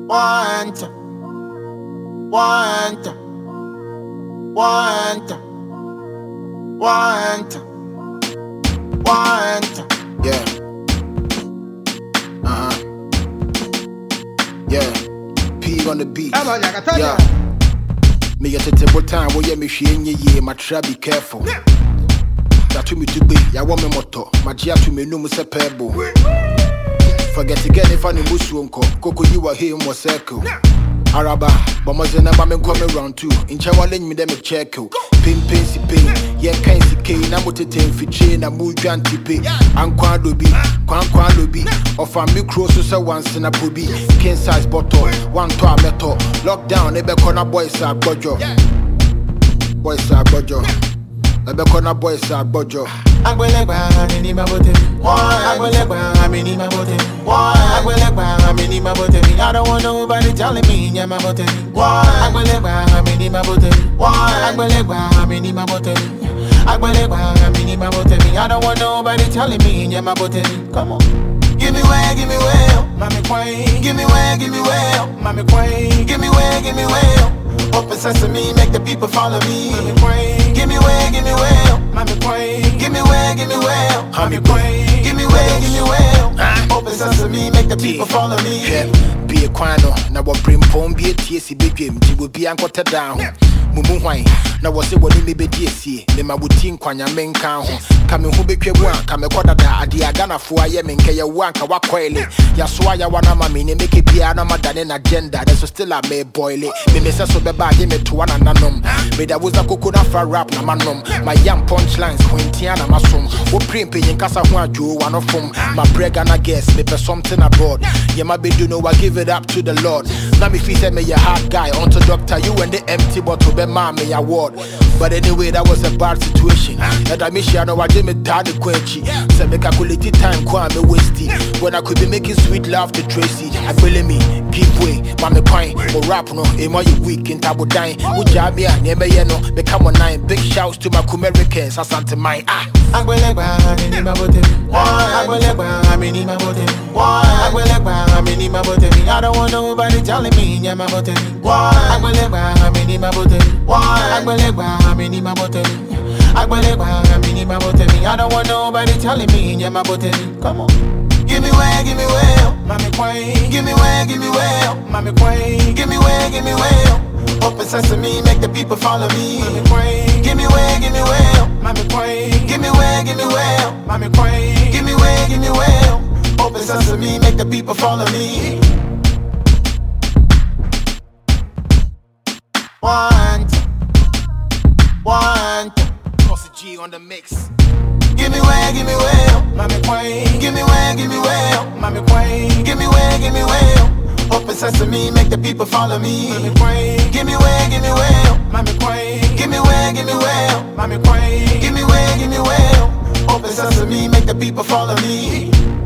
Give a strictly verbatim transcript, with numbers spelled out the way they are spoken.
Want, want, want, want, want. Yeah. Uh huh. Yeah. P on the beat. Yeah. Me get a table time where me she in ye, my try be careful. That to me to be, ya want me moto, my gia to me no se pebble. Forget again if I need musunko, Coco you are here more circle. Araba, but my zena mamma come around too. In Chawalin me them a check. Pin pin si pin, yeah can si kay, namote fi chain, a move jantipe. And quando be, quan quando be, of a micro so once in a pubi. King size bottle, one to a metal. Lockdown, ebe corner boys are bojo. Boys are bojo. Ebe corner boys are bojo. Agbelegba amini mabote mi. Agbelegba amini mabote mi. Agbelegba amini mabote mi. I don't want nobody telling me nya mabote mi. Agbelegba amini mabote mi. Agbelegba amini mabote mi. Agbelegba amini mabote mi. I don't want nobody telling me nya mabote mi. Come on. Give me way, give me way, mommy queen. Give me way, give me way, mommy queen. Give me way, give me way. Open sesame, make the people follow me. Mommy queen. Give me way, give me way, mommy queen. Give me way, give me way, mommy queen. Give me way, give me way. Open sesame, make the people follow me. Be a quano, now what bring phone be a T S C big game. You will be anchored down. Mumu wine, now was it what you may be D S C. The Mabutin Quanya main count. Coming who became one, come a quarter da, the Agana for Yemen, Kaya Wanka Wakwele. Yaswaya wana mammy, make it piano than an agenda. That's still a may boil it. Me miss us so the bag in it to one and unknown. But there was a coconut for rap, na manom. My young punchlines, Quintiana Masum. Who print paying Casa Juan Joe, one of them. My brag and I guess, maybe something abroad. You might be do know I give it up to the Lord. Now if he said me a hard guy, onto doctor, you and the empty bottle, be mommy award. But anyway, that was a bad situation. And I miss you, I know I didn't die the quenchy. So make a quality time, quite me wasty. When I could be making sweet love to Tracy. I believe me, give way, mommy coin, or rap no, a more week in Tabo Dine. Ujabia, never yeno, become a nine. Big shouts to my Americans, I sent to mine. Ah, Agbelegba amini mabote mi. Agbelegba amini mabote mi. Agbelegba amini mabote mi. I don't want nobody telling me nya mabote mi. Agbelegba amini mabote mi. Agbelegba amini mabote mi. Agbelegba amini mabote mi. I don't want nobody telling me nya mabote mi. Come on. Give me way, give me way, mommy queen. Give me way, give me way, mommy queen. Give me way, give me way. Open sesame, make the people follow me. Mommy queen. Give me way, give me way, mommy queen. Give me way, give me way, mommy queen. Give me way, give me way. Open sesame, make the people follow me. Want, want, Bossy G on the mix. Give me way, give me way, mommy queen. Give me way, give me way, mommy queen. Give me way, give me way. Open sesame, make the people follow me. Mommy queen. Give me way, give me way, mommy queen. Give me way, give me way, mommy queen. Give me way, give me way. Open sesame, make the people follow me.